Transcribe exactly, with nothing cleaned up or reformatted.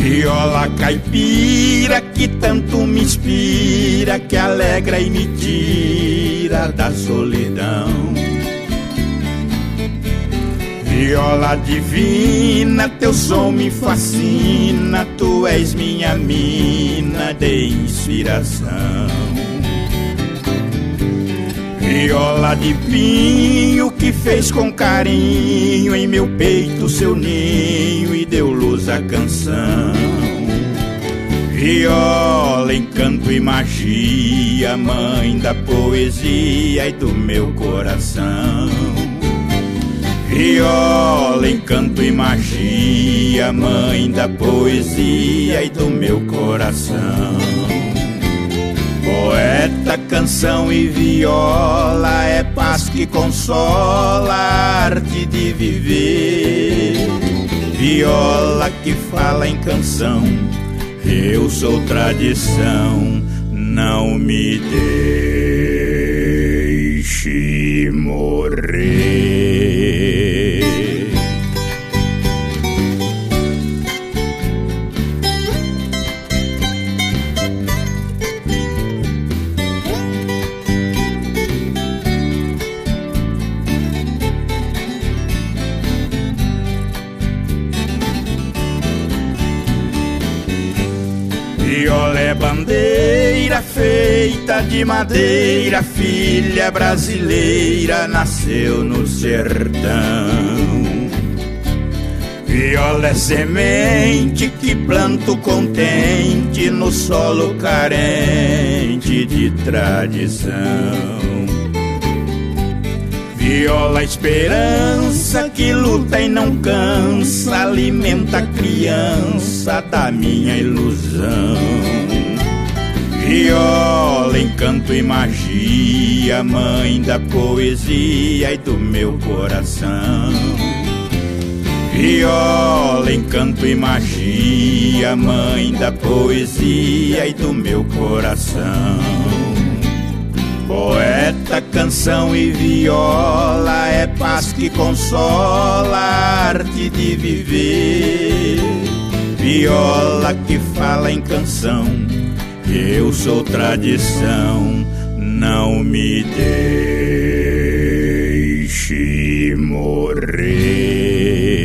Viola caipira que tanto me inspira, que alegra e me tira da solidão. Viola divina, teu som me fascina, tu és minha mina de inspiração. Viola de pinho que fez com carinho em meu peito seu ninho e deu luz à canção. Viola, encanto e magia, mãe da poesia e do meu coração. Viola, encanto e magia, mãe da poesia e do meu coração. Poeta, canção e viola, é paz que consola, a arte de viver. Viola que fala em canção, eu sou tradição, não me deixe morrer. Viola é bandeira feita de madeira, filha brasileira, nasceu no sertão. Viola é semente que planto contente no solo carente de tradição. Viola, esperança que luta e não cansa, alimenta a criança da minha ilusão. Viola, encanto e magia, mãe da poesia e do meu coração. Viola, encanto e magia, mãe da poesia e do meu coração. Poeta, canção e viola, é paz que consola, a arte de viver. Viola que fala em canção, eu sou tradição, não me deixe morrer.